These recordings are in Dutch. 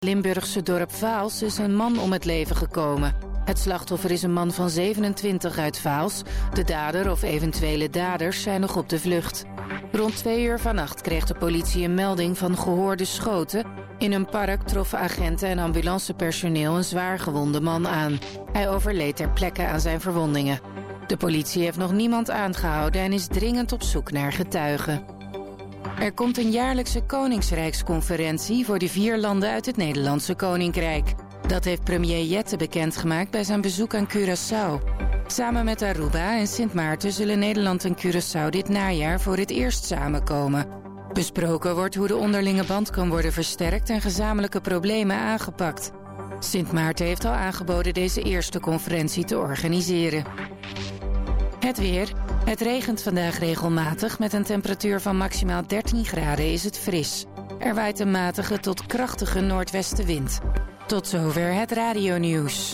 Limburgse dorp Vaals is een man om het leven gekomen. Het slachtoffer is een man van 27 uit Vaals. De dader of eventuele daders zijn nog op de vlucht. Rond 2 uur vannacht kreeg de politie een melding van gehoorde schoten. In een park troffen agenten en ambulancepersoneel een zwaargewonde man aan. Hij overleed ter plekke aan zijn verwondingen. De politie heeft nog niemand aangehouden en is dringend op zoek naar getuigen. Er komt een jaarlijkse Koningsrijksconferentie voor de 4 landen uit het Nederlandse Koninkrijk. Dat heeft premier Jette bekendgemaakt bij zijn bezoek aan Curaçao. Samen met Aruba en Sint Maarten zullen Nederland en Curaçao dit najaar voor het eerst samenkomen. Besproken wordt hoe de onderlinge band kan worden versterkt en gezamenlijke problemen aangepakt. Sint Maarten heeft al aangeboden deze eerste conferentie te organiseren. Het weer. Het regent vandaag regelmatig. Met een temperatuur van maximaal 13 graden is het fris. Er waait een matige tot krachtige noordwestenwind. Tot zover het radionieuws.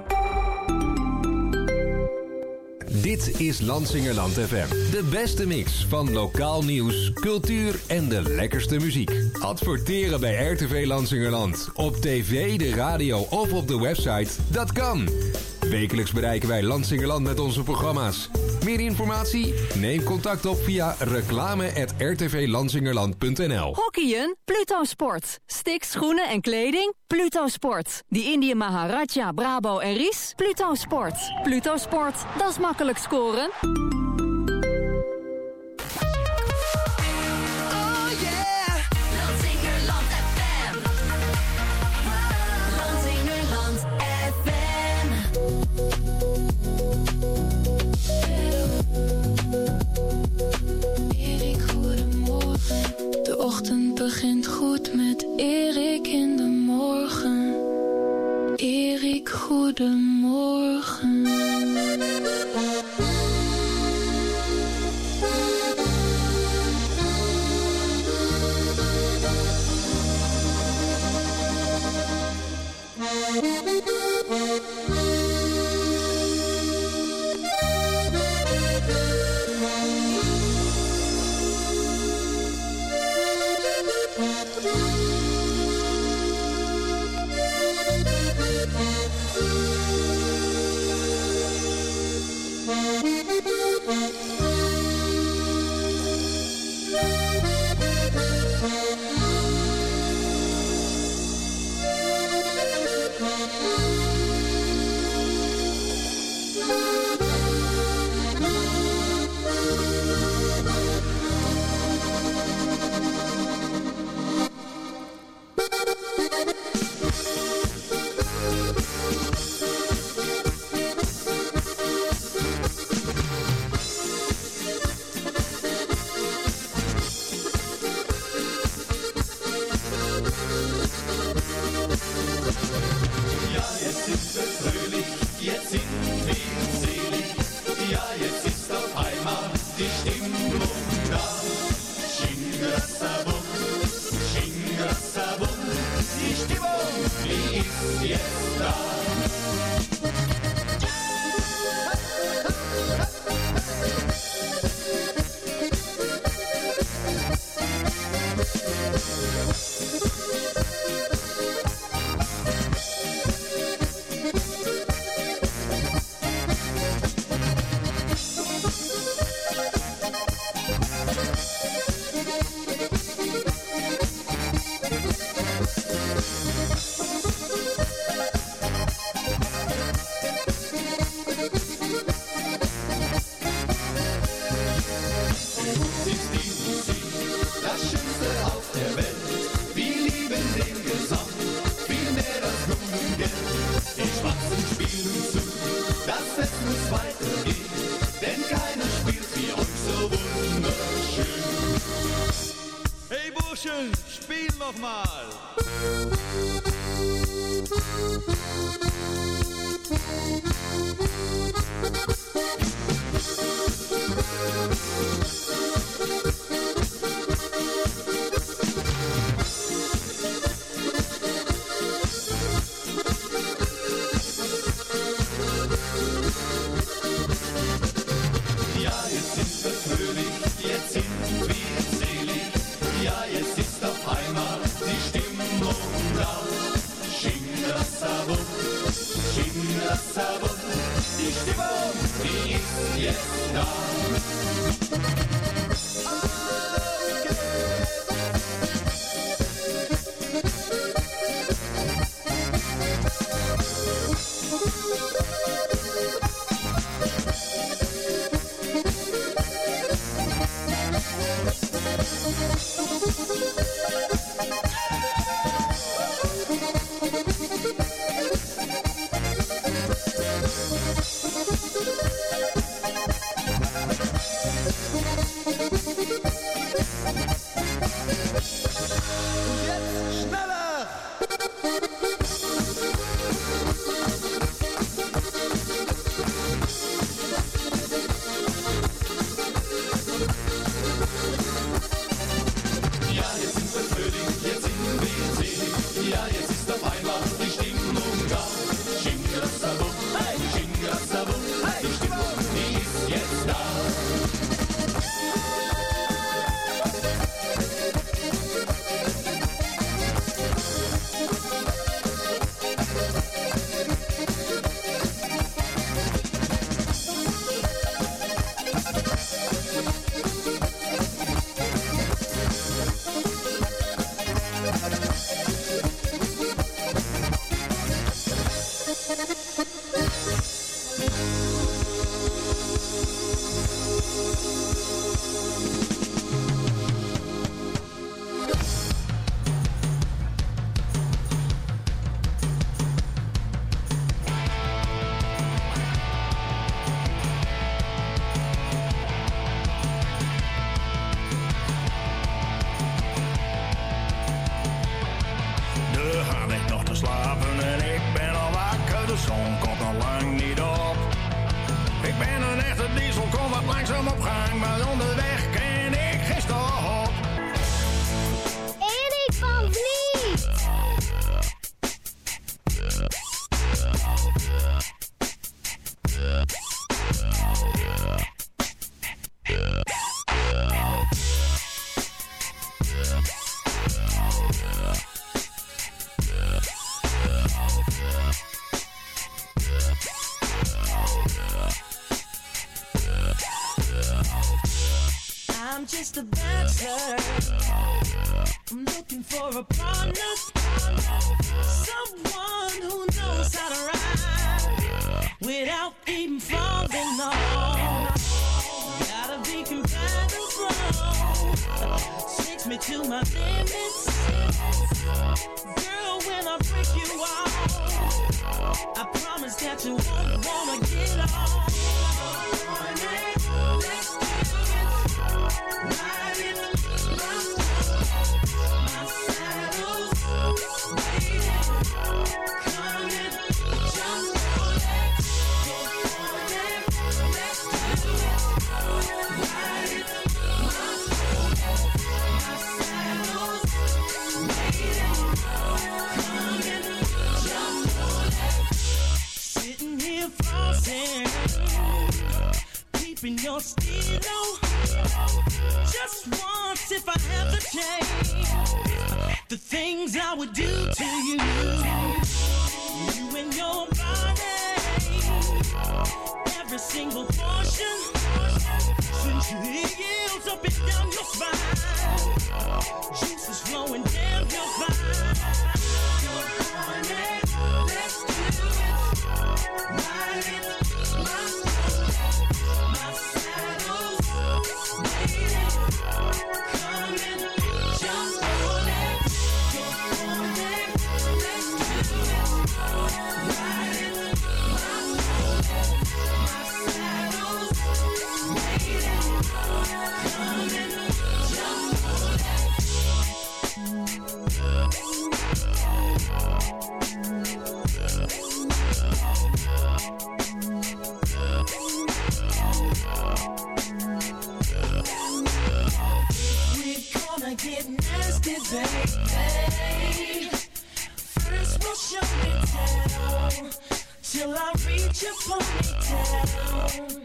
Dit is Lansingerland FM. De beste mix van lokaal nieuws, cultuur en de lekkerste muziek. Adverteren bij RTV Lansingerland. Op tv, de radio of op de website. Dat kan. Wekelijks bereiken wij Lansingerland met onze programma's. Meer informatie? Neem contact op via reclame@rtvlansingerland.nl. Hockeyen? Pluto Sport. Sticks, schoenen en kleding? Pluto Sport. Die Indië Maharaja, Brabo en Ries? Pluto Sport. Pluto Sport, dat is makkelijk scoren. De ochtend begint goed met Erik in de morgen. Erik, goedemorgen. Ja, jetzt ist auf einmal die Stimmung da. just a bachelor. I'm looking for a partner, someone who knows how to ride without even falling off. Gotta be compatible, takes me to my limits. Girl, when I break you off, I promise that you won't wanna get off. Let's do it, ride it, my saddle's waiting, coming, jump on it, go on it, let's do it, ride it, my saddle's waiting, coming, jump on it, sitting here frozen, peeping your stilo. Just once, if I have the chance, the things I would do to you, you and your body, every single portion, since your heels up and down your spine, juices flowing down your spine. You're on it, let's do it, ride it, my saddle's waiting, coming, jump on it, go on it, let's do it, ride it, my saddle's waiting, coming, jump on it. We're gonna get nasty, baby. First we'll show it down till I reach your ponytail.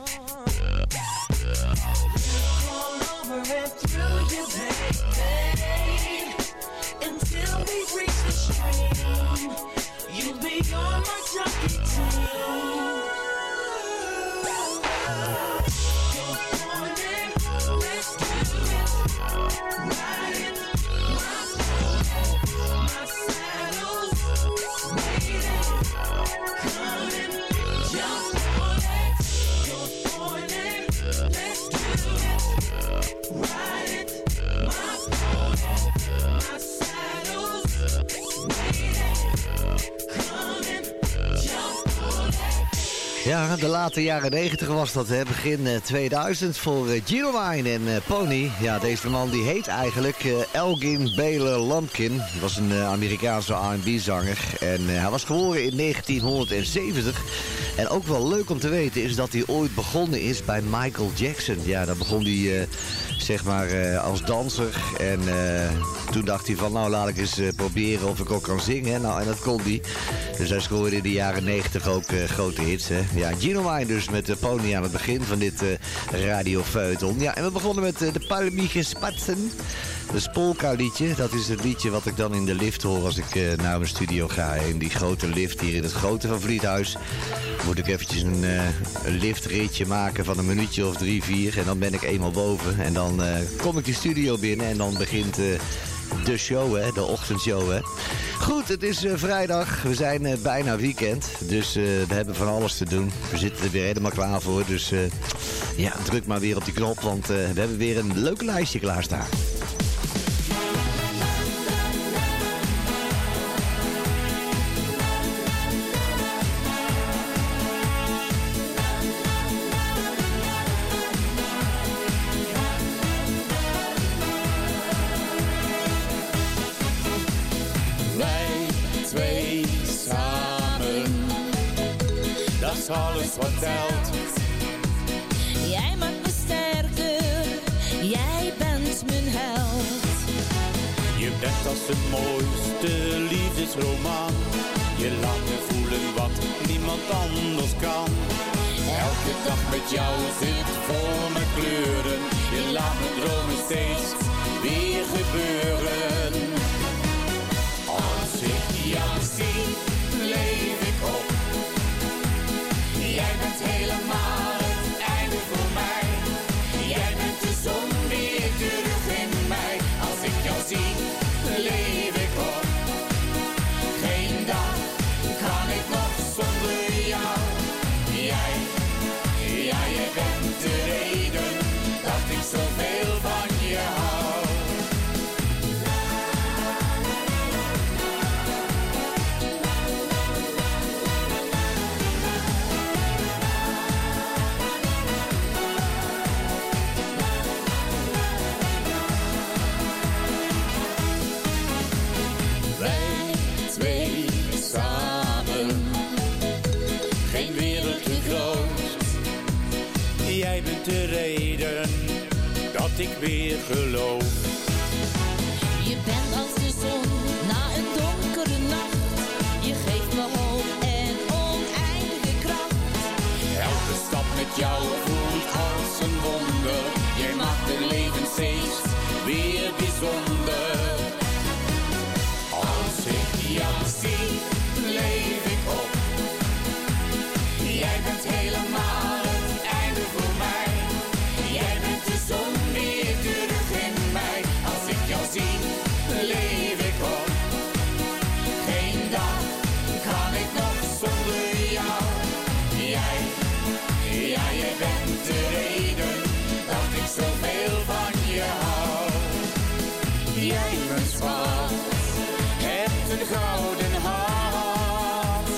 All over and through you, baby, until we reach the stream. You'll be on my jockey team. Ja, de late jaren 90 was dat, hè? Begin 2000 voor Ginuwine en Pony. Ja, deze man die heet eigenlijk Elgin Baylor Lumpkin. Hij was een Amerikaanse R&B-zanger en hij was geboren in 1970. En ook wel leuk om te weten is dat hij ooit begonnen is bij Michael Jackson. Ja, daar begon hij zeg maar als danser en toen dacht hij van nou laat ik eens proberen of ik ook kan zingen. Nou, en dat kon hij. Dus hij scoorde in de jaren 90 ook grote hits, hè. Ja, Ginuwine dus met de Pony aan het begin van dit radiofeuilleton. Ja, en we begonnen met de Palmiche Spatsen. De Spolka liedje, dat is het liedje wat ik dan in de lift hoor als ik naar mijn studio ga. In die grote lift hier in het grote van Vliethuis moet ik eventjes een liftritje maken van een minuutje of 3, 4. En dan ben ik eenmaal boven en dan kom ik die studio binnen en dan begint de show, hè, de ochtendshow, hè. Goed, het is vrijdag. We zijn bijna weekend. Dus we hebben van alles te doen. We zitten er weer helemaal klaar voor. Dus ja, druk maar weer op die knop. Want we hebben weer een leuk lijstje klaarstaan. Alles wat telt. Jij maakt me sterker, jij bent mijn held. Je bent als de mooiste liefdesroman. Je laat me voelen wat niemand anders kan. Elke dag met jou zit vol met kleuren. Je laat me dromen steeds weer gebeuren. Als ik jou zie, leef ik op. Jij bent helemaal het einde voor mij. Jij bent de zon weer terug in mij. Als ik jou zie, leef ik op. Geen dag kan ik nog zonder jou. Jij bent de reden dat ik zoveel van je hou. Jij bent de reden dat ik weer geloof. Je bent als de zon na een donkere nacht. Je geeft me hoop en oneindige kracht. Elke stap met jou voelt als een wonder. Jij maakt het leven steeds weer bijzonder. Als ik jou zie, leef ik op. Jij bent helemaal het einde voor mij. Jij bent de zon weer terug in mij. Als ik jou zie, leef ik op. Geen dag kan ik nog zonder jou. Jij bent de reden dat ik zoveel van je hou. Jij bent zwart, hebt een gouden hart.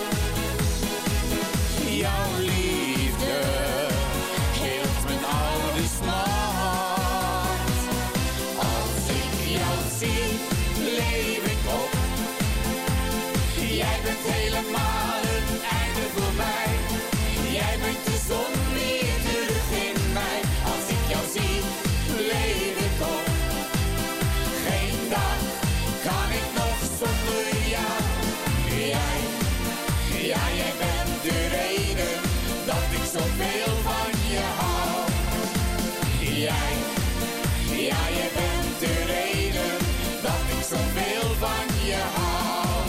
Jouw liefde heelt mijn oude smart. Als ik jou zie, leef ik op. Jij bent helemaal het einde voor mij. Jij bent de zon weer terug in mij. Als ik jou zie, leef ik op. Geen dag kan ik nog zonder jou. Jij bent de reden dat ik zoveel van je hou. Jij bent de reden dat ik zoveel van je hou.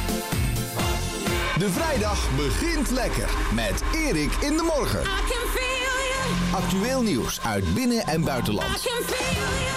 De vrijdag begint lekker met Erik in de morgen. I can feel you. Actueel nieuws uit binnen- en buitenland. I can feel you.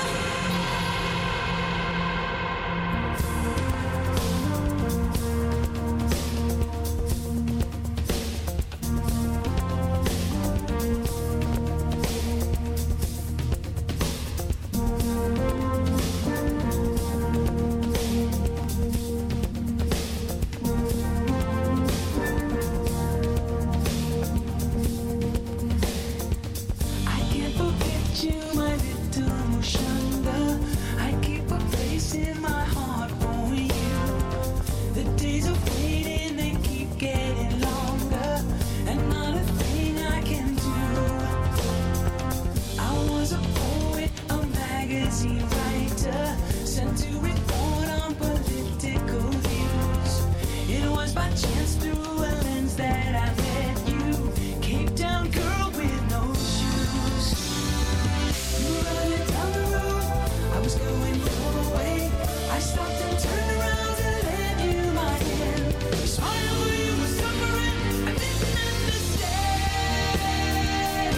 chance through a lens that I met you. Cape Town girl with no shoes. You were running down the road, I was going your way. I stopped and turned around to lend you my hand. You smiled when you were suffering, I didn't understand.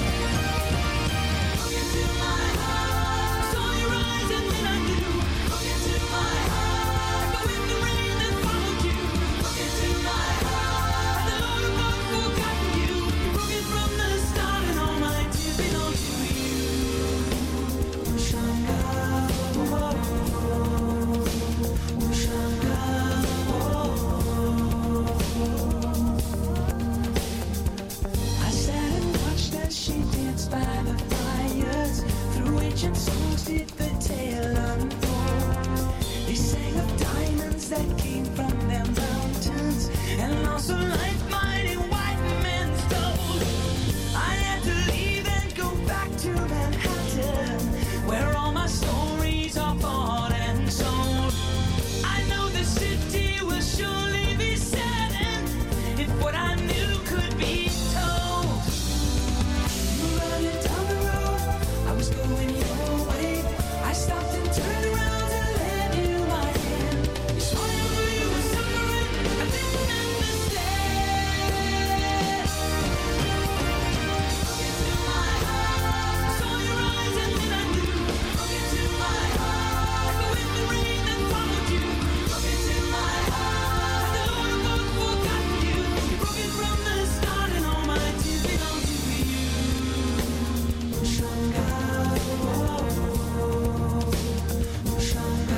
Look into my eyes, saw your eyes and then I knew. Look into my eyes, the wind, the rain that followed you. Look into my eyes, the Lord above forgotten you. You broke it from the start and all my tears belong to you. Ushanga, Ushanga, I sat and watched as she danced by the fires. Through ancient songs did the tale unfold. They sang of diamonds that came from their mountains and lost a life mighty white men stole. I had to leave and go back to Manhattan, where all my stories are bought and sold. I know the city will surely be saddened if what I knew could be told. You were running down the road, I was going your way. I stopped and turned around to lend you my hand. You smiled when you were suffering, I didn't understand. Look into my eyes, saw your eyes and then I knew. Look into my eyes, the wind, the rain that followed you. Look into my eyes, the Lord above forgotten you. You broke it from the start and all my tears belong to you. Ushanga, Ushanga,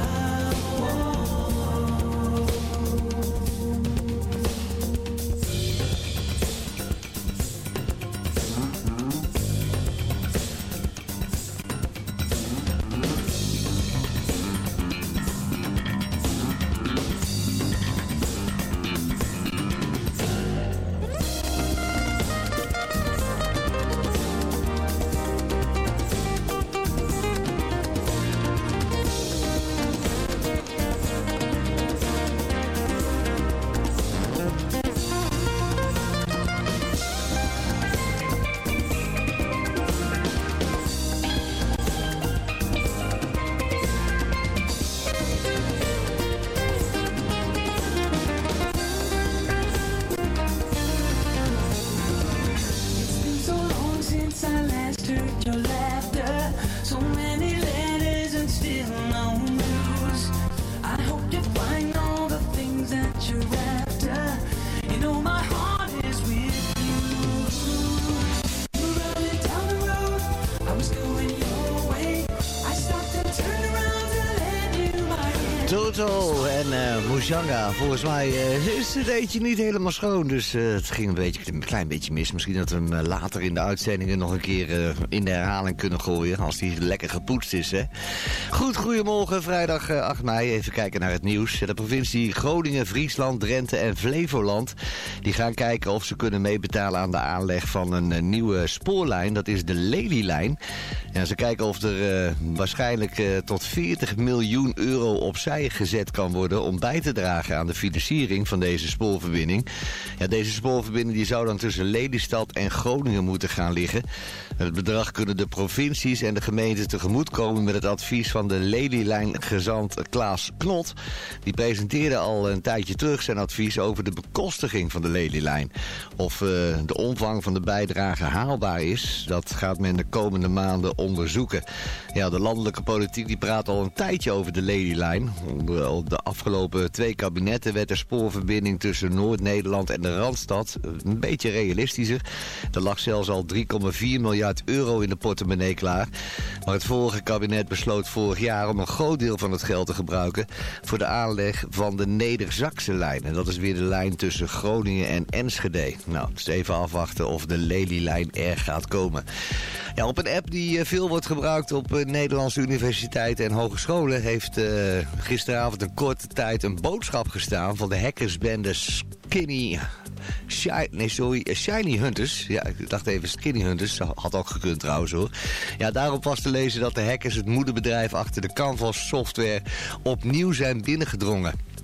it's been so long since I last heard your laughter. So many letters and still no news. I hope you find all the things that you're after. You know my heart is with you. You were running down the road, I was going your way. I stopped and turned around to lend you my hand. Toto en Mujanga. Volgens mij is het eentje niet helemaal schoon. Dus het ging een klein beetje mis. Misschien dat we hem later in de uitzendingen nog een keer in de herhaling kunnen gooien. Als die lekker gepoetst is. Hè? Goed, goedemorgen. Vrijdag 8 mei. Even kijken naar het nieuws. De provincie Groningen, Friesland, Drenthe en Flevoland. Die gaan kijken of ze kunnen meebetalen aan de aanleg van een nieuwe spoorlijn. Dat is de Lelylijn. Ja, ze kijken of er waarschijnlijk tot 40 miljoen euro opzij gezet kan worden om bij te dragen aan de financiering van deze spoorverbinding. Ja, deze spoorverbinding die zou dan tussen Lelystad en Groningen moeten gaan liggen. Het bedrag kunnen de provincies en de gemeenten tegemoetkomen met het advies van de Lelylijn-gezant Klaas Knot. Die presenteerde al een tijdje terug zijn advies over de bekostiging van de Lelylijn. Of de omvang van de bijdrage haalbaar is, dat gaat men de komende maanden onderzoeken. Ja, de landelijke politiek die praat al een tijdje over de Lelylijn. Onder de afgelopen 2 kabinetten werd de spoorverbinding tussen Noord-Nederland en de Randstad een beetje realistischer. Er lag zelfs al 3,4 miljard euro in de portemonnee klaar. Maar het vorige kabinet besloot vorig jaar om een groot deel van het geld te gebruiken voor de aanleg van de Neder-Zakse lijn. En dat is weer de lijn tussen Groningen en Enschede. Nou, dus even afwachten of de Lelylijn er gaat komen. Ja, op een app die veel wordt gebruikt op Nederlandse universiteiten en hogescholen heeft gisteravond een korte tijd een boodschap gestaan van de hackersbende Shiny Hunters. Ja, ik dacht even Skinny Hunters. Had ook gekund trouwens hoor. Ja, daarop was te lezen dat de hackers het moederbedrijf achter de Canvas software opnieuw zijn binnengedrongen.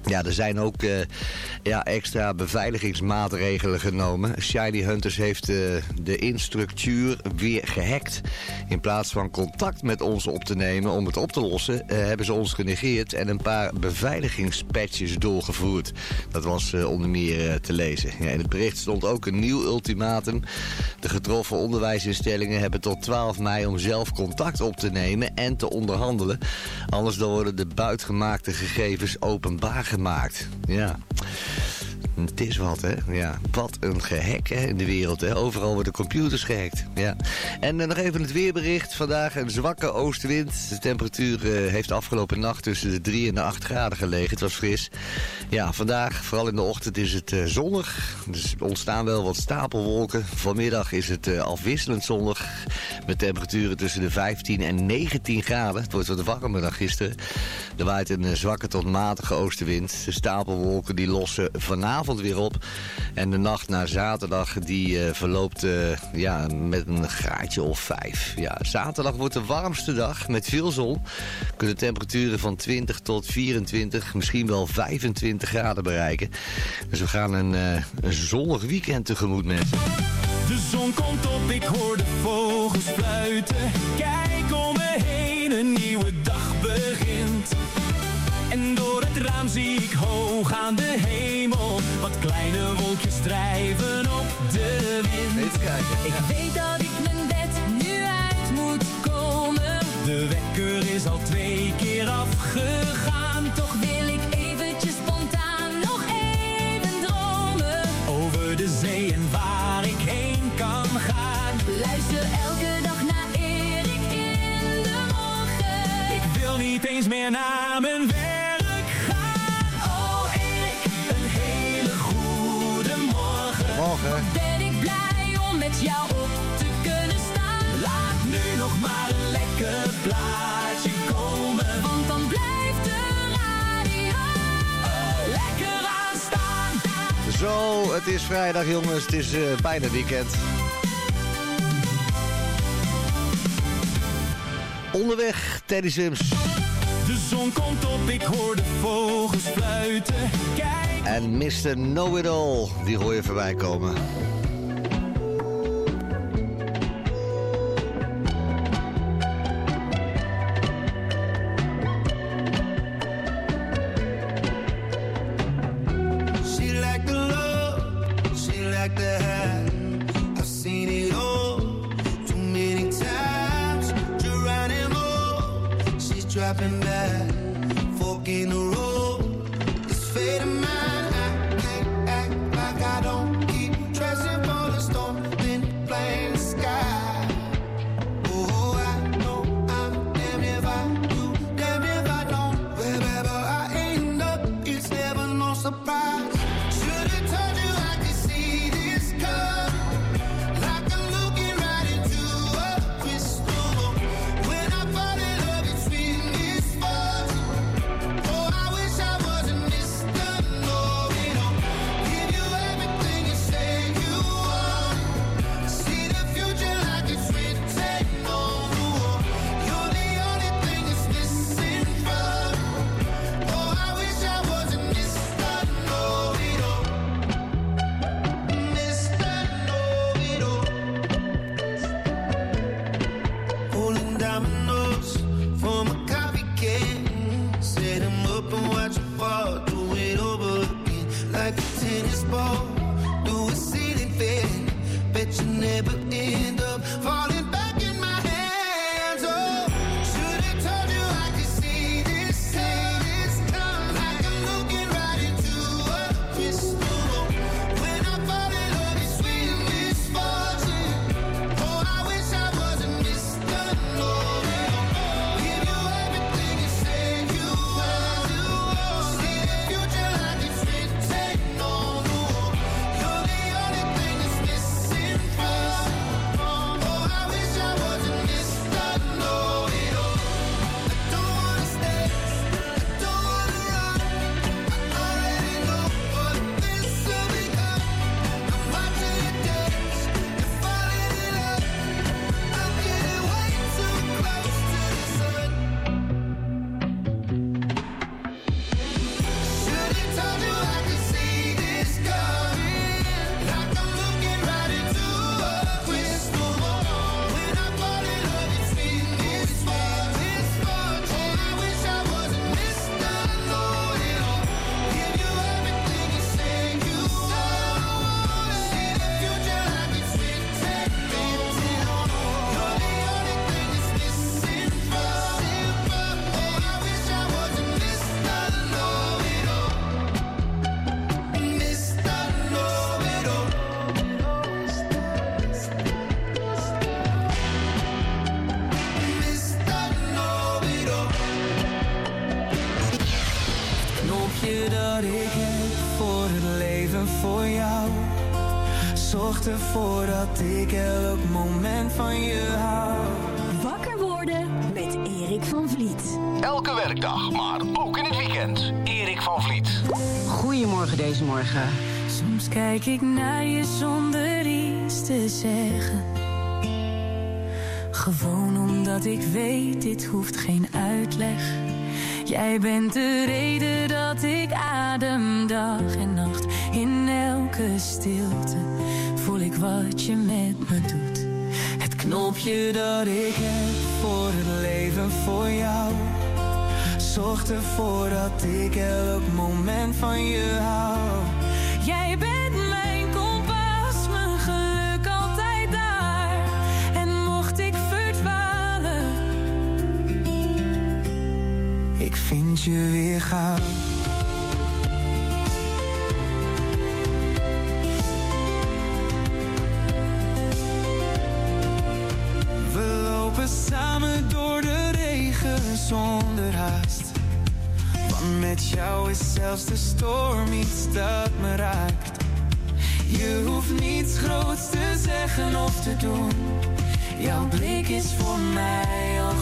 Ja, er zijn ook extra beveiligingsmaatregelen genomen. Shiny Hunters heeft de instructuur weer gehackt. In plaats van contact met ons op te nemen om het op te lossen, hebben ze ons genegeerd en een paar beveiligingspatches doorgevoerd. Dat was onder meer te lezen. Ja, in het bericht stond ook een nieuw ultimatum. De getroffen onderwijsinstellingen hebben tot 12 mei om zelf contact op te nemen en te onderhandelen. Anders dan worden de buitgemaakte gegevens openbaar gemaakt. Ja. Het is wat, hè? Ja. Wat een gehack, hè, in de wereld, hè? Overal worden computers gehackt. Ja. En nog even het weerbericht. Vandaag een zwakke oostenwind. De temperatuur heeft afgelopen nacht tussen de 3 en de 8 graden gelegen. Het was fris. Ja, vandaag, vooral in de ochtend, is het zonnig. Dus er ontstaan wel wat stapelwolken. Vanmiddag is het afwisselend zonnig. Met temperaturen tussen de 15 en 19 graden. Het wordt wat warmer dan gisteren. Er waait een zwakke tot matige oostenwind. De stapelwolken die lossen vanavond weer op. En de nacht naar zaterdag die verloopt met een graadje of 5. Ja, zaterdag wordt de warmste dag met veel zon. Kunnen temperaturen van 20 tot 24, misschien wel 25 graden bereiken. Dus we gaan een zonnig weekend tegemoet, mensen. De zon komt op, ik hoor de vogels fluiten. Kijk om me heen, een nieuwe dag begint. En door het raam zie ik hoog aan de hemel wat kleine wolkjes drijven op de wind. Even kijken. Ik weet dat ik mijn bed nu uit moet komen. De wekker is al 2 keer afgegaan. Toch wil ik eventjes spontaan nog even dromen. Over de zee en waar ik heen kan gaan. Luister elke dag naar Erik in de morgen. Ik wil niet eens meer naar mijn werk. Morgen. Ben ik blij om met jou op te kunnen staan. Laat nu nog maar een lekker plaatje komen. Want dan blijft de radio lekker aanstaan. Zo, het is vrijdag, jongens. Het is bijna weekend. Onderweg, Teddy Swims. De zon komt op, ik hoor de vogels fluiten. Kijk. En Mr. Know-It-All, die hoor je voorbij komen. She like the love, she like the high. I've seen it all too many times. Geronimo, she's dropping back, fork in the road. It's fate of mine. I don't keep dressing for the storm, then blame the sky. Oh, I know I'm damn if I do, damn if I don't. Wherever I end up, it's never no surprise. Should've told you I could see this come, like I'm looking right into a crystal ball. When I fall in love, it's been this far. Oh, I wish I wasn't Mr. Know-It-All. Give you everything you say you want. See the future like it's written on the wall. You're the only thing that's missing from. Oh, I wish I wasn't Mr. Know-It-All. Mr. Know-It-All. Rolling dominoes from a coffee can. Set 'em up and watch 'em fall. Do it over again like a tennis ball. Do a ceiling fan. Bet you never end up falling back in my hands. Oh, should've told you I could see this come. Like I'm looking right into a crystal ball. When I fall in love, it's sweet misfortune. Oh, I wish I wasn't Mr. Know-It-All. Give you everything you say you want. See the future like it's written on the wall. Zorg ervoor dat ik elk moment van je hou. Wakker worden met Erik van Vliet. Elke werkdag, maar ook in het weekend. Erik van Vliet. Goedemorgen deze morgen. Soms kijk ik naar je zonder iets te zeggen. Gewoon omdat ik weet, dit hoeft geen uitleg. Jij bent de reden dat ik adem dag en nacht. In elke stilte voel ik wat je met me doet. Het knopje dat ik heb voor het leven voor jou. Zorg ervoor dat ik elk moment van je hou. Jij bent mijn kompas, mijn geluk altijd daar. En mocht ik verdwalen, ik vind je weer gauw. We lopen samen door de regen zonder haast. Want met jou is zelfs de storm iets dat me raakt. Je hoeft niets groots te zeggen of te doen. Jouw blik is voor mij al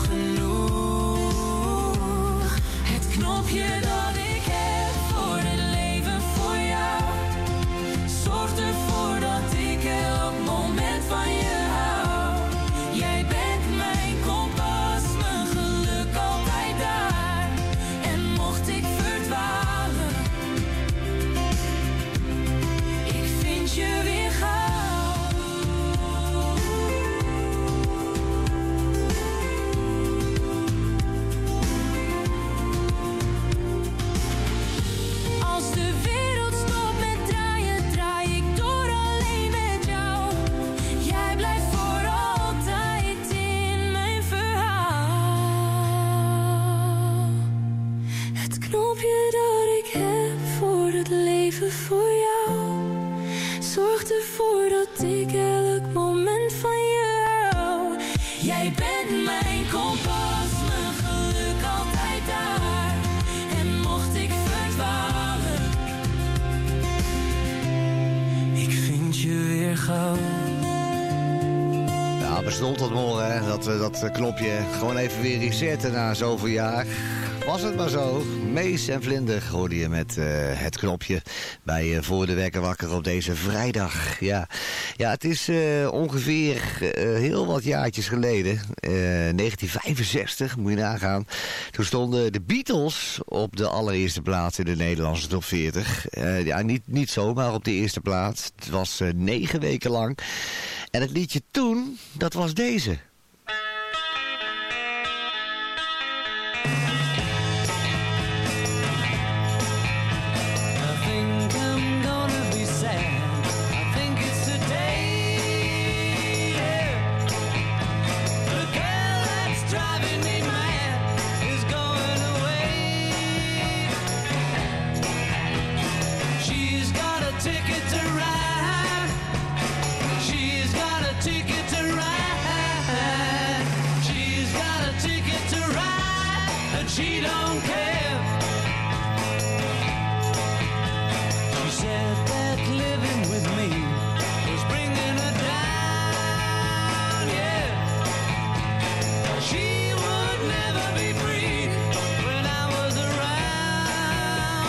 genoeg. Het knopje dat ik heb voor het leven voor jou. Zorg ervoor dat ik elk moment van je hou. Jij bent mijn kompas, mijn geluk altijd daar. En mocht ik verdwalen, ik vind je weer gauw. Als de wereld stopt met draaien, draai ik door alleen met jou. Jij blijft voor altijd in mijn verhaal. Het knopje dat ik heb voor het leven voor jou. Zorg ervoor dat ik elk moment van je hou. Jij bent mijn kompas, mijn geluk altijd daar. En mocht ik verdwalen, ik vind je weer gauw. Ja, bestond dat morgen, hè? Dat knopje. Gewoon even weer resetten na zoveel jaar. Was het maar zo. Mees en Vlinder hoorde je met het knopje bij Voor de Wekker Wakker op deze vrijdag. Ja, het is ongeveer heel wat jaartjes geleden. 1965, moet je nagaan. Toen stonden de Beatles op de allereerste plaats in de Nederlandse top 40. Ja, niet zomaar op de eerste plaats. Het was 9 weken lang. En het liedje toen, dat was deze. She don't care. She said that living with me was bringing her down, yeah. She would never be free when I was around.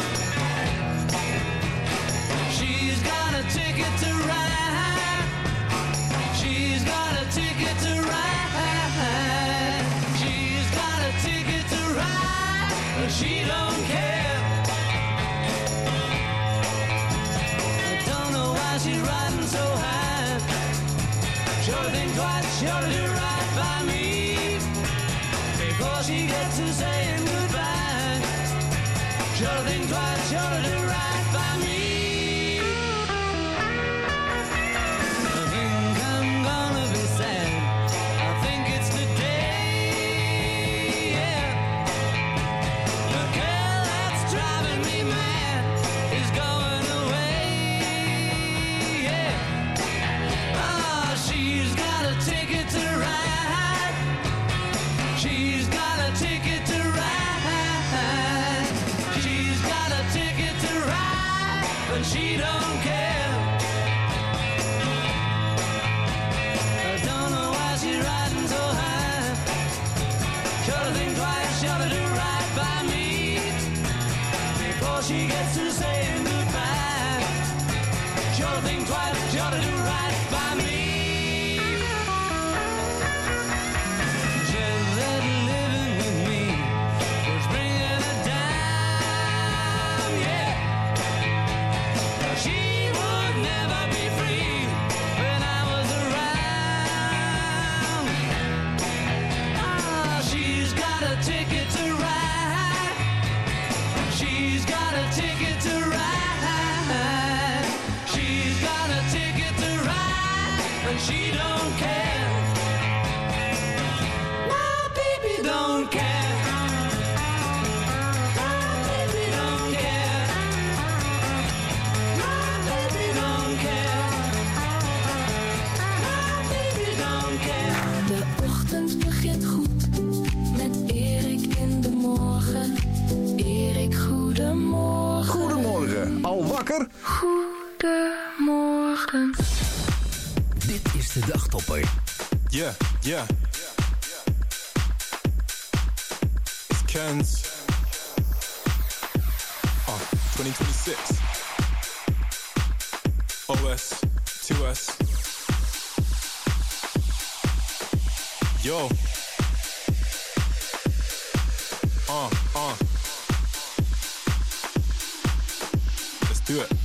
She's got a ticket to ride. She's got a ticket to ride. She's got a ticket to ride, but she don't care. I don't know why she's riding so high. Sure think twice, sure to do right by me before she gets to saying goodbye. Sure think twice, sure to do right by me. I think I'm gonna be sad. I think it's the day, yeah. The girl that's driving me mad is going away, yeah. Ah, she's got a ticket to ride. She's got a ticket to ride. She's got a ticket to ride, but she don't care. You ought to think twice, you ought to do right by me. Just let living with me was bringing her down, yeah. She would never be free when I was around. Ah, she's got a ticket to ride. She's got a ticket to ride. She's got a ticket to ride, and she don't care. My baby don't care. My baby don't care. My baby don't care. My baby don't care. De ochtend begint goed met Erik in de morgen. Erik, goedemorgen. Goedemorgen, al wakker? Goedemorgen. Dit is de dagtopper. Yeah, yeah. It's Ken's 2026 OS 2S. Yo. Let's do it.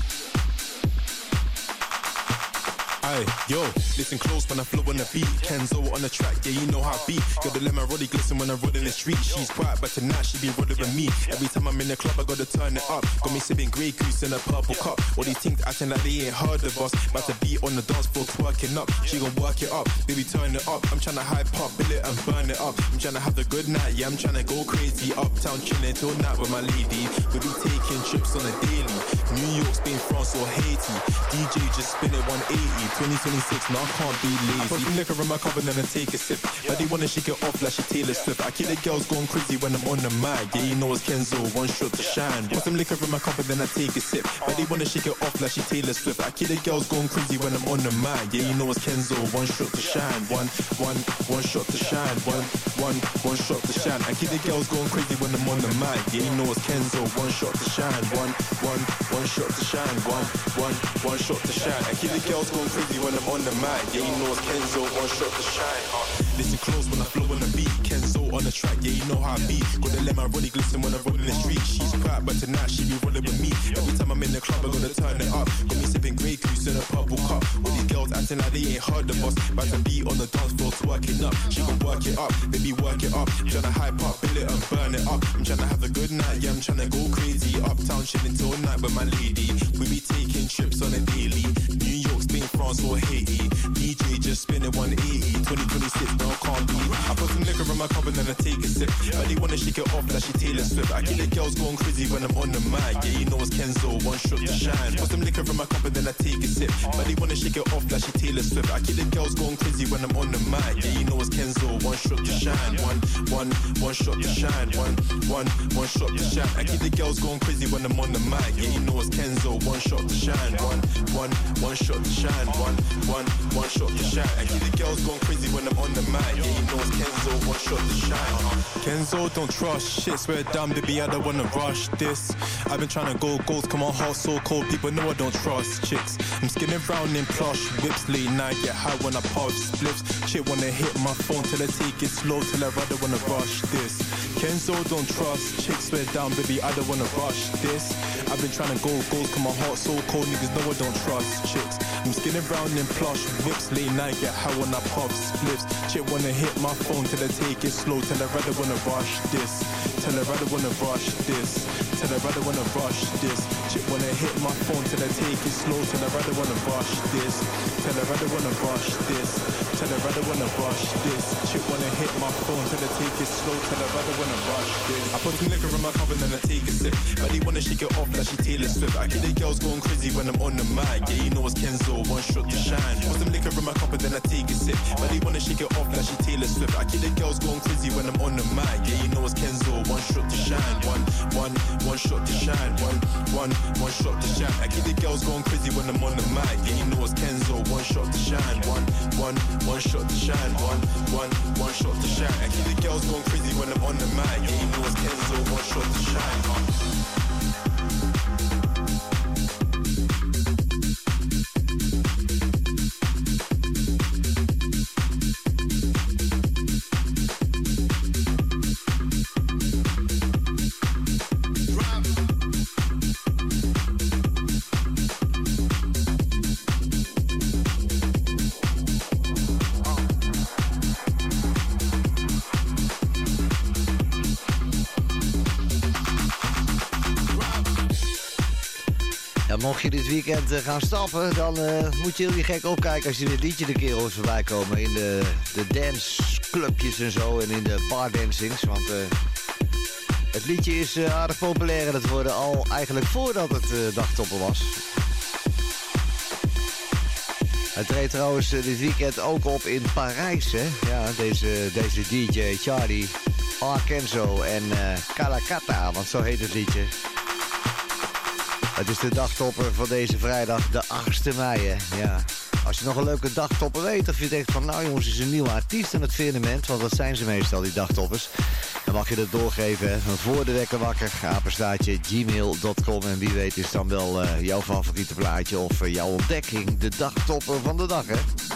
Aye, yo, listen close when I flow on the beat. Kenzo on the track, yeah, you know how I be. Got the lemon roddy glisten when I roll in the street. She's quiet, but tonight she be rolling with me. Every time I'm in the club, I gotta turn it up. Got me sipping Grey Goose in a purple cup. All these things acting like they ain't heard of us. About to be on the dance floor twerking up. She gon' work it up, baby turn it up. I'm tryna hype up, bill it and burn it up. I'm tryna have a good night, yeah, I'm tryna go crazy. Uptown chilling till night with my lady. We be taking trips on a daily. New York, Spain, France or Haiti. DJ just spin it 180. 2026, now I can't be lazy. I put some liquor in my cup and then I take a sip. But they wanna shake it off like she Taylor Swift. I keep the girls going crazy when I'm on the mic. Yeah, you know it's Kenzo, one shot to shine. Put some liquor in my cup and then I take a sip. But they wanna shake it off like she Taylor Swift. I keep the girls going crazy when I'm on the mic. Yeah, you know it's Kenzo, one shot to shine. One shot to shine. One shot to shine. I keep the girls going crazy when I'm on the mic. Yeah, you know it's Kenzo, one shot to shine. One shot to shine. One shot to shine. I keep the girls going crazy when I'm on the mic. Yeah, you know it's Kenzo, one shot to shine. Listen close when I flow on the beat. Kenzo on the track, yeah, you know how I be. Got the lemon roddy glisten when I roll in the street. She's quiet, but tonight she be rolling with me. Every time I'm in the club, I gotta turn it up. Got me sipping Grey Goose in a purple cup. All these girls acting like they ain't heard of us. About to be on the dance floor twerking up. She gon' work it up, baby work it up. I'm tryna hype up, bill it and burn it up. I'm tryna have a good night, yeah, I'm tryna go crazy. Uptown chilling till night with my lady. We be taking trips on a daily. New York, Spain, France or Haiti. DJ just spin it 180. 2026, no, I can't be. I put some liquor in my cup and then I take a sip. But they wanna shake it off like she Taylor Swift. I keep the girls going crazy when I'm on the mic. Yeah, you know it's Kenzo, one shot to shine. Put some liquor in my cup and then I take a sip. But they wanna shake it off like she Taylor Swift. I keep the girls going crazy when I'm on the mic. Yeah, you know it's Kenzo, one shot to shine. One shot to shine. One shot to shine. I keep the girls going crazy when I'm on the mic. Yeah, you know it's Kenzo, one shot to shine. One shot to shine. One shot to shine. I keep the girls going crazy when I'm on the mic. Yeah, you know it's Kenzo, one shot to shine. Kenzo, don't trust shit, swear down, baby, I don't wanna rush this. I've been trying to go goals, come on, heart so cold, people know I don't trust chicks. I'm skinning round in plush whips, late night, get high when I puff spliffs. Chick wanna hit my phone till I take it slow, till I rather wanna rush this. Kenzo, don't trust chicks, swear down, baby, I don't wanna rush this. I've been trying to go goals, come on, heart so cold, niggas know I don't trust chicks. I'm skinning round in plush whips, late night, get high when I puff spliffs. Chick wanna hit my phone till I take it slow, till I rather wanna rush this. Till I rather wanna rush this. Till I rather wanna rush this. Chick wanna hit my phone till I take it slow, till I rather wanna rush this. Till I rather wanna rush this. Till I rather wanna rush this. Chick wanna hit my phone till I take it slow, till I rather wanna rush this. I put some liquor in my cup and then I take a sip. But they wanna shake it off like she Taylor Swift. I keep the girls going crazy when I'm on the mic. Yeah, you know it's Kenzo, one shot to shine. Put some liquor in my cup and then I take a sip. But they wanna shake it off like she Taylor Swift. I keep the girls going crazy when I'm on the mic. Yeah, you know it's Kenzo, one shot to shine. One shot to shine. One shot to shine. I keep the girls going crazy when I'm on the mic. Yeah, you know it's Kenzo, one shot to shine. One shot to shine. One shot to shine. I keep the girls going crazy when I'm on the mic. Yeah, you know it's Kenzo, one shot to shine. mocht je dit weekend gaan stappen, dan moet je heel niet gek opkijken als je dit liedje de keer hoort voorbij komen in de danceclubjes en zo en in de bardancings. Want het liedje is aardig populair en het worden al eigenlijk voordat het dagtoppen was. Hij treedt trouwens dit weekend ook op in Parijs, hè? Ja, deze DJ Charlie Arkenzo en Calacata, want zo heet het liedje. Het is de dagtopper van deze vrijdag, de 8e mei, hè? Ja. Als je nog een leuke dagtopper weet, of je denkt van nou jongens, is een nieuwe artiest aan het firmament, want dat zijn ze meestal, die dagtoppers. Dan mag je dat doorgeven, hè? Voor de wekker wakker, apenstaartje gmail.com. En wie weet is dan wel jouw favoriete plaatje of jouw ontdekking, de dagtopper van de dag, hè?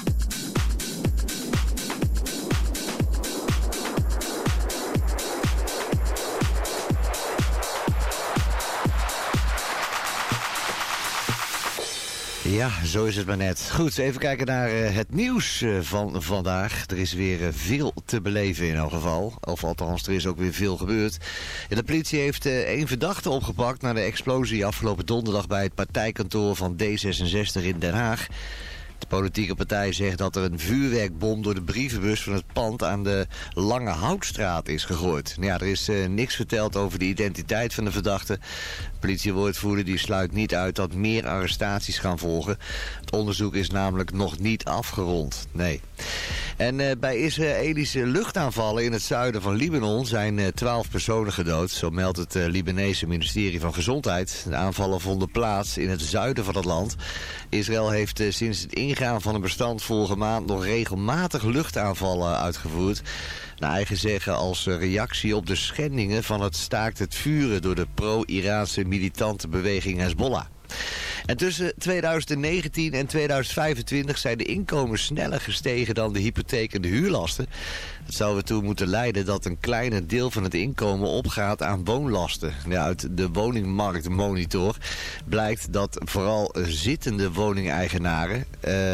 Ja, zo is het maar net. Goed, even kijken naar het nieuws van vandaag. Er is weer veel te beleven in elk geval. Of althans, er is ook weer veel gebeurd. En de politie heeft 1 verdachte opgepakt na de explosie afgelopen donderdag bij het partijkantoor van D66 in Den Haag. De politieke partij zegt dat er een vuurwerkbom door de brievenbus van het pand aan de Lange Houtstraat is gegooid. Ja, er is niks verteld over de identiteit van de verdachte. De politiewoordvoerder die sluit niet uit dat meer arrestaties gaan volgen. Het onderzoek is namelijk nog niet afgerond. Nee. En bij Israëlische luchtaanvallen in het zuiden van Libanon zijn 12 personen gedood. Zo meldt het Libanese ministerie van Gezondheid. De aanvallen vonden plaats in het zuiden van het land. Israël heeft sinds het ingaan van een bestand vorige maand nog regelmatig luchtaanvallen uitgevoerd. Naar eigen zeggen als reactie op de schendingen van het staakt het vuren door de pro-Iraanse militante beweging Hezbollah. En tussen 2019 en 2025 zijn de inkomens sneller gestegen dan de hypotheek en de huurlasten. Dat zou ertoe moeten leiden dat een kleiner deel van het inkomen opgaat aan woonlasten. Ja, uit de woningmarktmonitor blijkt dat vooral zittende woningeigenaren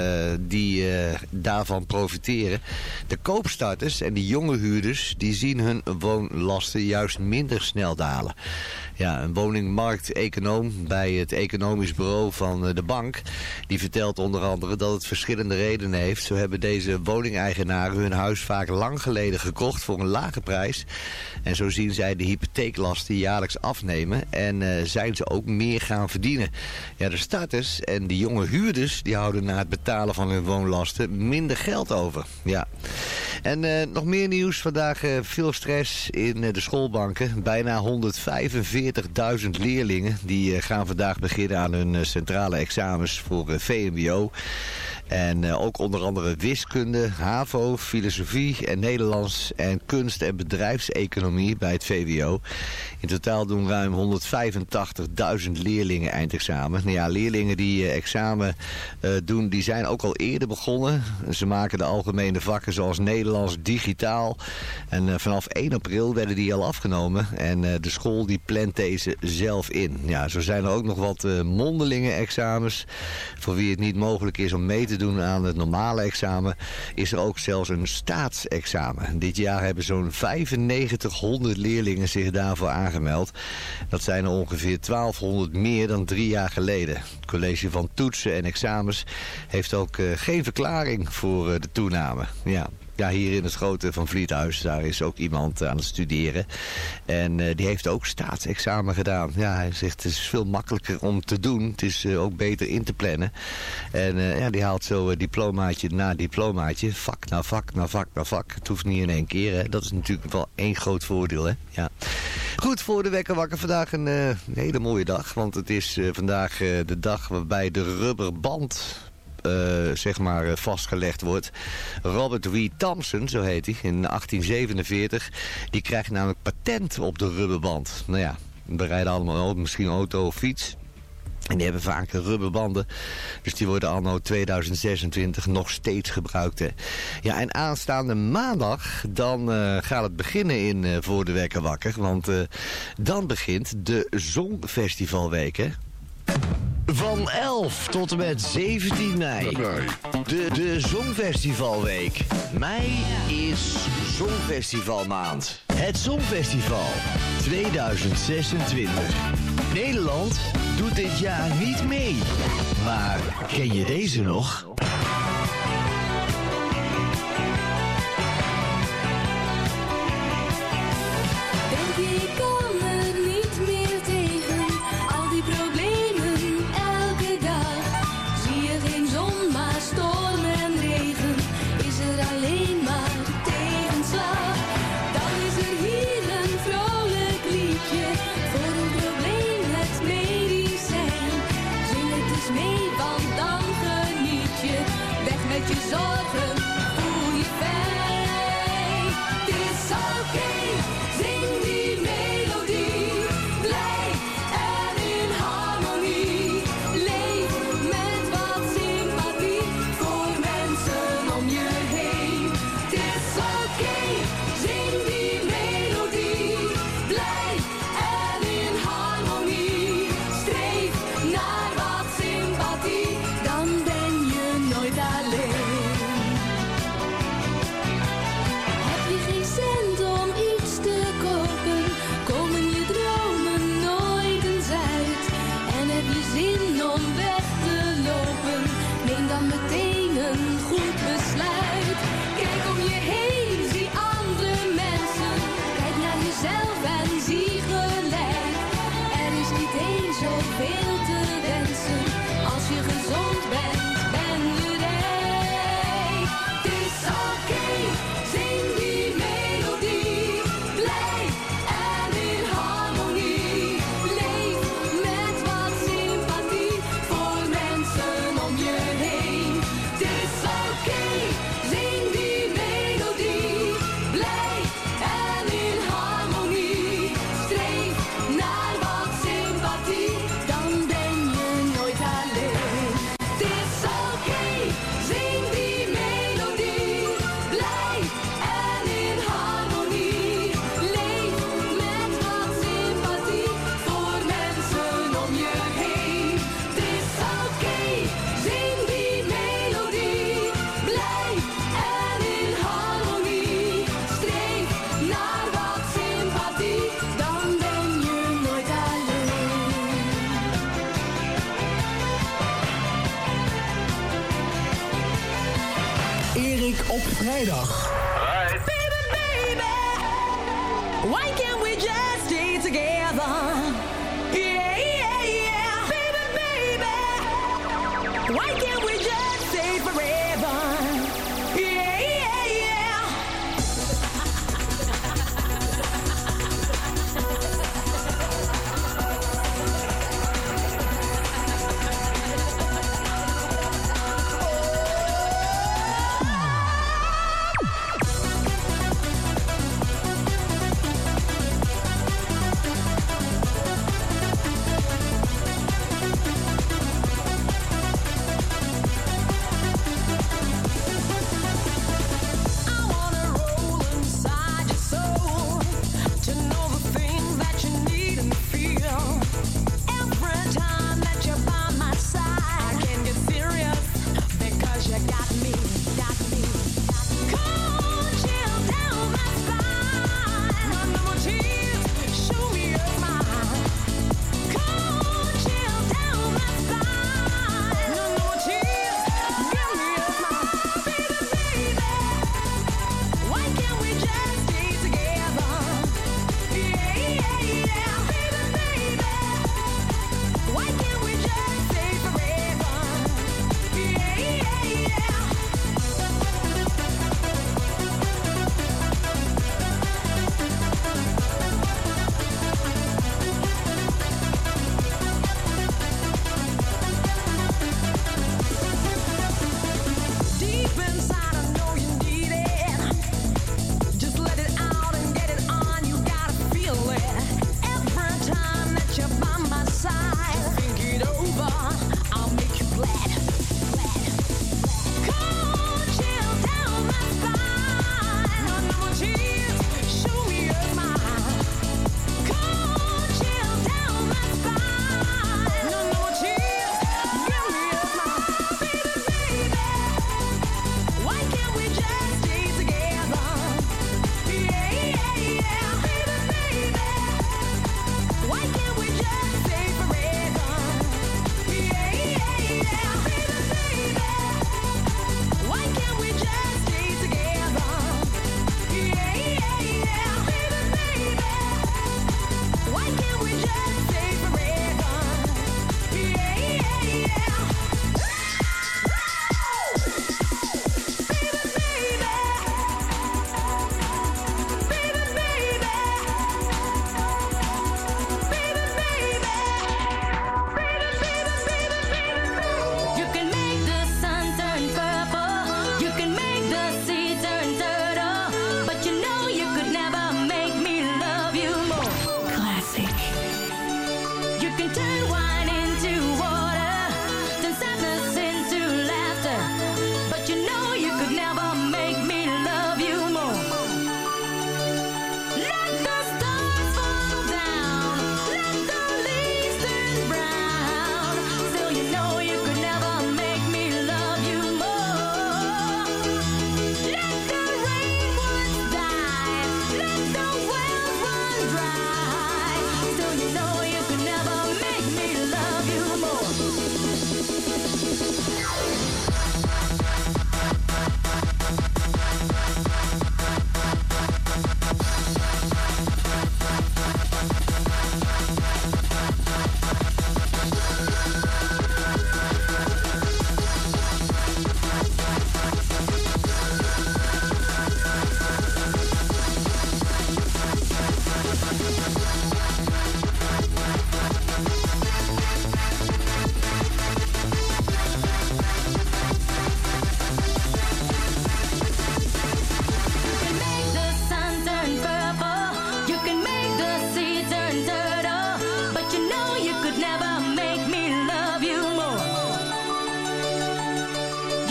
die daarvan profiteren. De koopstarters en de jonge huurders die zien hun woonlasten juist minder snel dalen. Ja, een woningmarkteconoom bij het economisch bureau van de bank, die vertelt onder andere dat het verschillende redenen heeft. Zo hebben deze woningeigenaren hun huis vaak lang geleden gekocht voor een lage prijs. En zo zien zij de hypotheeklasten jaarlijks afnemen en zijn ze ook meer gaan verdienen. Ja, de starters en de jonge huurders die houden na het betalen van hun woonlasten minder geld over. Ja. En nog meer nieuws. Vandaag veel stress in de schoolbanken. Bijna 145.000 leerlingen die gaan vandaag beginnen aan hun centrale examens voor VMBO. En ook onder andere wiskunde, HAVO, filosofie en Nederlands en kunst- en bedrijfseconomie bij het VWO. In totaal doen ruim 185.000 leerlingen eindexamen. Nou ja, leerlingen die examen doen, die zijn ook al eerder begonnen. Ze maken de algemene vakken zoals Nederlands digitaal. En vanaf 1 april werden die al afgenomen. En de school die plant deze zelf in. Ja, zo zijn er ook nog wat mondelinge examens. Voor wie het niet mogelijk is om mee te doen aan het normale examen, is er ook zelfs een staatsexamen. Dit jaar hebben zo'n 9500 leerlingen zich daarvoor aangemeld. Dat zijn er ongeveer 1200 meer dan 3 jaar geleden. Het college van toetsen en examens heeft ook geen verklaring voor de toename. Ja, hier in het grote Van Vliethuis, daar is ook iemand aan het studeren. En die heeft ook staatsexamen gedaan. Ja, hij zegt het is veel makkelijker om te doen. Het is ook beter in te plannen. En ja, die haalt zo diplomaatje na diplomaatje. Vak na vak na vak na vak. Het hoeft niet in één keer. Hè. Dat is natuurlijk wel één groot voordeel. Hè? Ja. Goed, voor de wekker wakker vandaag een hele mooie dag. Want het is vandaag de dag waarbij de rubberband zeg maar vastgelegd wordt. Robert W. Thompson, zo heet hij, in 1847. Die krijgt namelijk patent op de rubberband. Nou ja, we rijden allemaal misschien auto of fiets. En die hebben vaak rubberbanden. Dus die worden anno 2026 nog steeds gebruikt. Hè. Ja, en aanstaande maandag, dan gaat het beginnen in Voor de Wekker Wakker. Want dan begint de Songfestivalweek, hè. Van 11 tot en met 17 mei. De Songfestivalweek. Mei is Songfestivalmaand. Het Songfestival 2026. Nederland doet dit jaar niet mee. Maar ken je deze nog? Denk je, ik kan er niet meer tegen, al die problemen elke dag. Zie je geen zon, maar storm en regen, is er alleen maar tegenslag. Dan is er hier een vrolijk liedje, voor een probleem het medicijn. Zing het eens mee, want dan geniet je, weg met je zorgen, voel je fijn. Het is oké, zing die melodie, blij en in harmonie. Leef met wat sympathie voor mensen om je heen. Het is oké, zing die melodie, blij en in harmonie. Streef naar wat sympathie, dan ben je nooit alleen. Heb je geen cent om iets te kopen, komen je dromen nooit eens uit. En heb je zin om weg te lopen, neem dan meteen een goed besluit. Kijk om je heen, zie andere mensen, kijk naar jezelf en zie gelijk. Er is niet eens zoveel te wensen, als je gezond bent, ben je rijk. Het is oké, zing die melodie, blij en in harmonie. Leef met wat sympathie voor mensen om je heen. Het is oké, zing die melodie, blij en in harmonie. Streef naar wat sympathie, dan ben je nooit alleen. Het is oké, zing die melodie, blij en in harmonie. Leef met wat sympathie voor mensen om je heen. Het is oké, zing die melodie, blij en in harmonie. Streef naar wat sympathie, dan ben je nooit alleen. Erik op vrijdag. Baby, baby, why can't we just stay together? Yeah, yeah, yeah. Baby, baby, why can't we just stay forever? Yeah, yeah, yeah.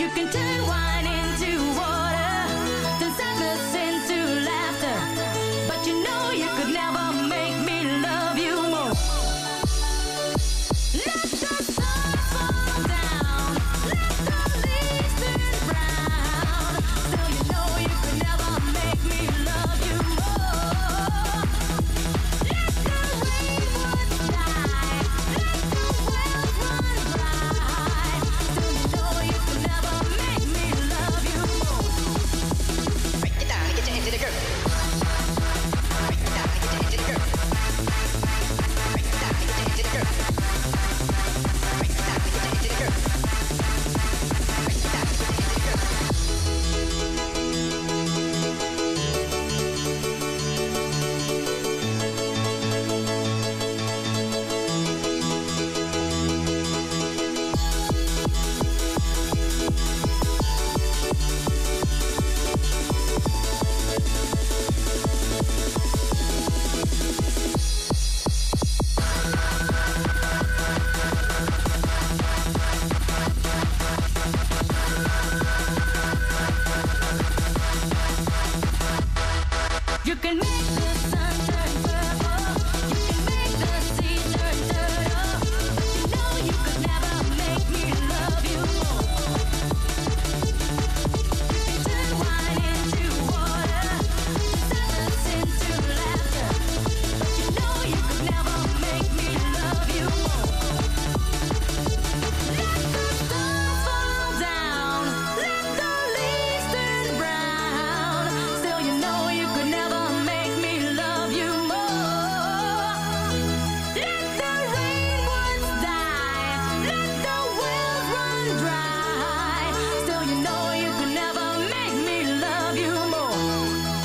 You can turn wine into water, then sadness into laughter. But you know you could never make me love you more. Let the sun fall down, let the leaves turn brown. Still you know you could never make me love you more. Let the rainbows die, let the wells run dry. Still you know you could never make me love you more. Break it down and get you into the groove. Break it down and get you into the groove. Break it down and get you into the groove. Break it down and get you into the groove. Break it down and get you into the groove. You can make the sun turn purple, you can make the sea turn turtle, but you know you could never make me love you more. You can turn wine into water, sadness into laughter, but you know you could never make me love you more. Let the stars fall down, let the leaves turn brown. Still you know you could never make me love you more. Let the rainbows die, let the wells run dry. Still you know you could never make me love you more.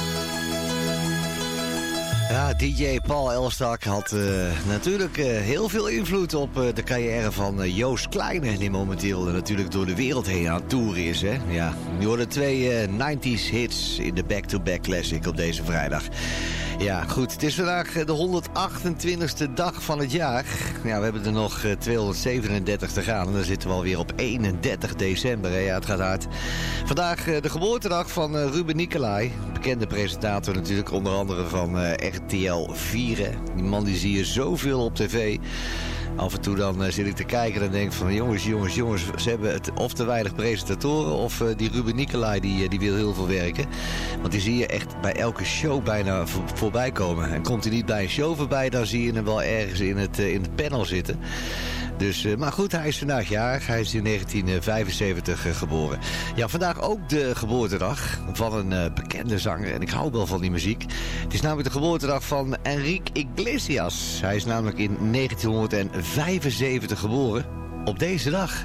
Ja, DJ Paul Elstak had natuurlijk heel veel invloed op de carrière van Joost Kleine, die momenteel natuurlijk door de wereld heen aan het toeren is. Hè? Ja, je hoorde twee 90s hits in de Back-to-Back Classic op deze vrijdag. Ja, goed. Het is vandaag de 128e dag van het jaar. Ja, we hebben er nog 237 te gaan. En dan zitten we alweer op 31 december. Hè? Ja, het gaat hard. Vandaag de geboortedag van Ruben Nicolai. Bekende presentator natuurlijk, onder andere van RTL 4. Hè? Die man die zie je zoveel op tv. Af en toe dan zit ik te kijken en denk van jongens, ze hebben het of te weinig presentatoren of die Ruben Nicolai die wil heel veel werken. Want die zie je echt bij elke show bijna voorbij komen. En komt hij niet bij een show voorbij, dan zie je hem wel ergens in het panel zitten. Dus, maar goed, hij is vandaag jarig. Hij is in 1975 geboren. Ja, vandaag ook de geboortedag van een bekende zanger. En ik hou wel van die muziek. Het is namelijk de geboortedag van Enrique Iglesias. Hij is namelijk in 1975 geboren. Op deze dag.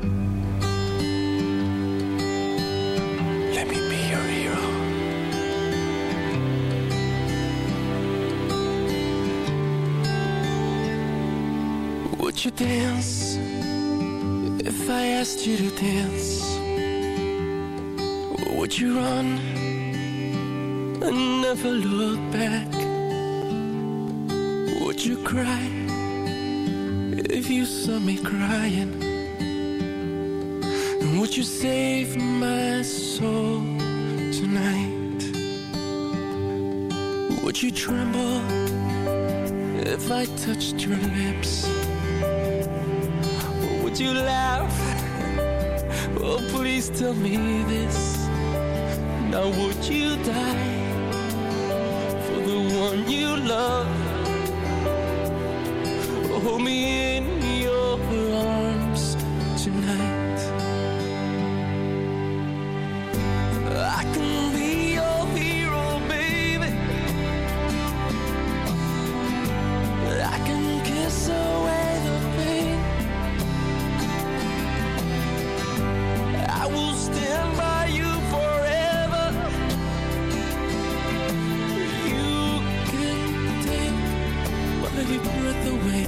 Let me be your hero. Would you dance if I asked you to dance? Would you run and never look back? Would you cry if you saw me crying? And would you save my soul tonight? Would you tremble if I touched your lips? Would you laugh? Oh, please tell me this. Now would you die for the one you love? Hold me in your arms tonight. I can be your hero, baby. I can kiss away the pain. I will stand by you forever. You can take my breath away.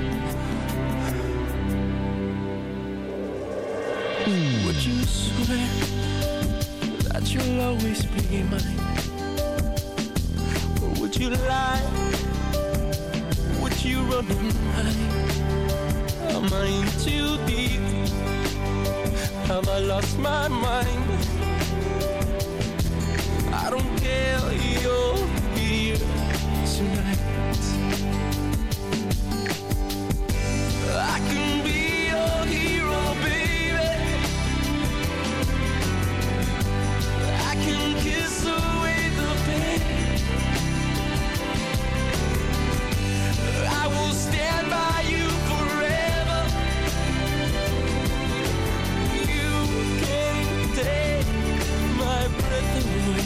Would you swear that you'll always be mine? Or would you lie? Would you run and hide? Am I in too deep? Have I lost my mind? I don't care, you're here tonight. I can be your hero, baby. I can kiss away the pain. I will stand by you forever. You can't take my breath away.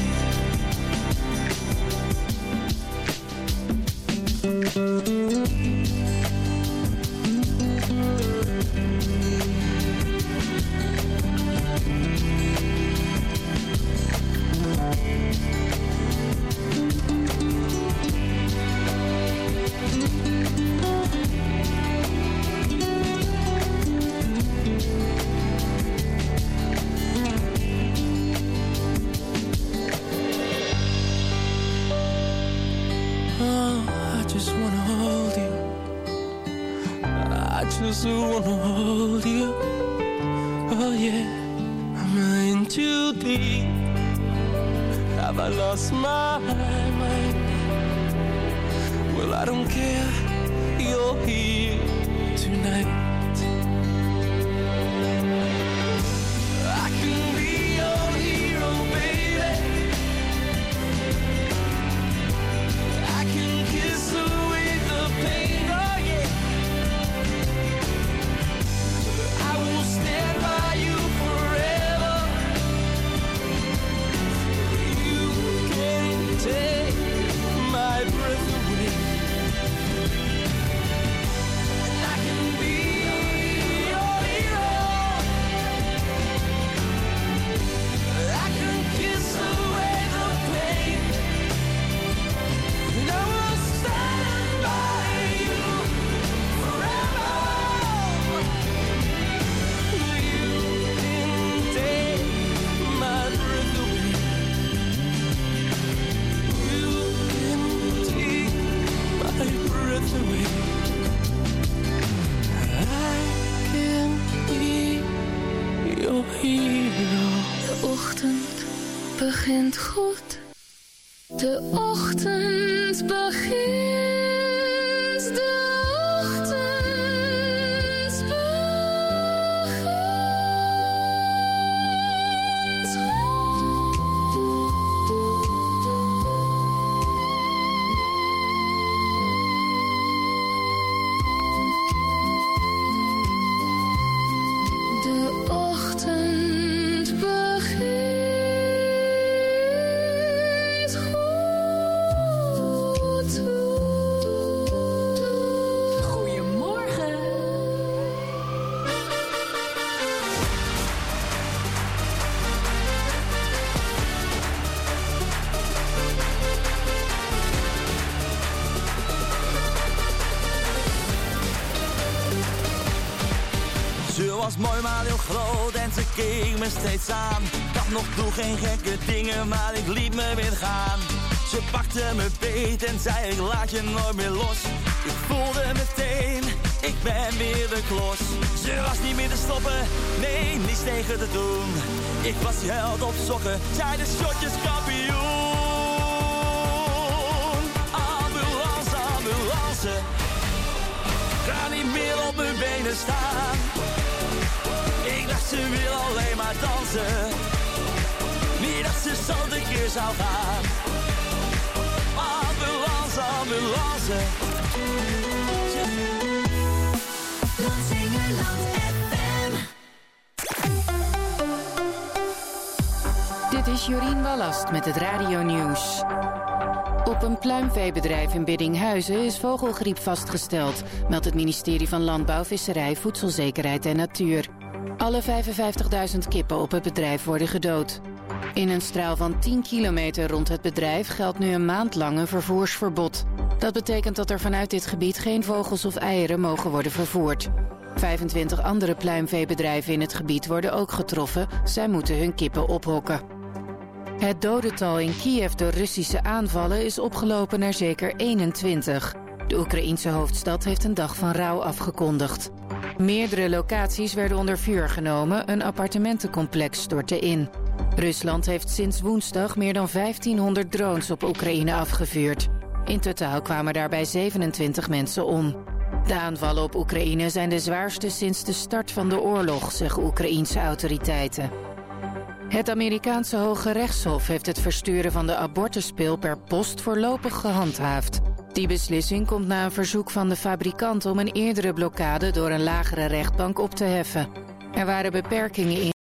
Just wanna hold you. Oh yeah, I'm in too deep. Have I lost my mind? Well, I don't care. You're here tonight. I can be your hero, baby. I can kiss away the pain. Oh yeah. Stand by you forever. You can't take my breath away. And I can be your hero. I can kiss away the pain. And I will stand by you forever. De ochtend begint goed. De ochtend begint. De ochtend was mooi maar heel groot en ze keek me steeds aan. Dacht nog doe geen gekke dingen, maar ik liet me weer gaan. Ze pakte me beet en zei ik laat je nooit meer los. Ik voelde meteen, ik ben weer de klos. Ze was niet meer te stoppen, nee, niets tegen te doen. Ik was die held op sokken, zij de shotjes kampioen. Ambulance, ambulance, ga niet meer op mijn benen staan. Ik dacht ze wil alleen maar dansen, niet dat ze zo de keer zou gaan. Ambulance, ambulance. Lansingerland FM. Dit is Jorien Wallast met het radionieuws. Op een pluimveebedrijf in Biddinghuizen is vogelgriep vastgesteld, meldt het ministerie van Landbouw, Visserij, Voedselzekerheid en Natuur. Alle 55.000 kippen op het bedrijf worden gedood. In een straal van 10 kilometer rond het bedrijf geldt nu een maand lang een vervoersverbod. Dat betekent dat er vanuit dit gebied geen vogels of eieren mogen worden vervoerd. 25 andere pluimveebedrijven in het gebied worden ook getroffen. Zij moeten hun kippen ophokken. Het dodental in Kiev door Russische aanvallen is opgelopen naar zeker 21. De Oekraïense hoofdstad heeft een dag van rouw afgekondigd. Meerdere locaties werden onder vuur genomen, een appartementencomplex stortte in. Rusland heeft sinds woensdag meer dan 1500 drones op Oekraïne afgevuurd. In totaal kwamen daarbij 27 mensen om. De aanvallen op Oekraïne zijn de zwaarste sinds de start van de oorlog, zeggen Oekraïense autoriteiten. Het Amerikaanse Hoge Rechtshof heeft het versturen van de abortuspil per post voorlopig gehandhaafd. Die beslissing komt na een verzoek van de fabrikant om een eerdere blokkade door een lagere rechtbank op te heffen. Er waren beperkingen in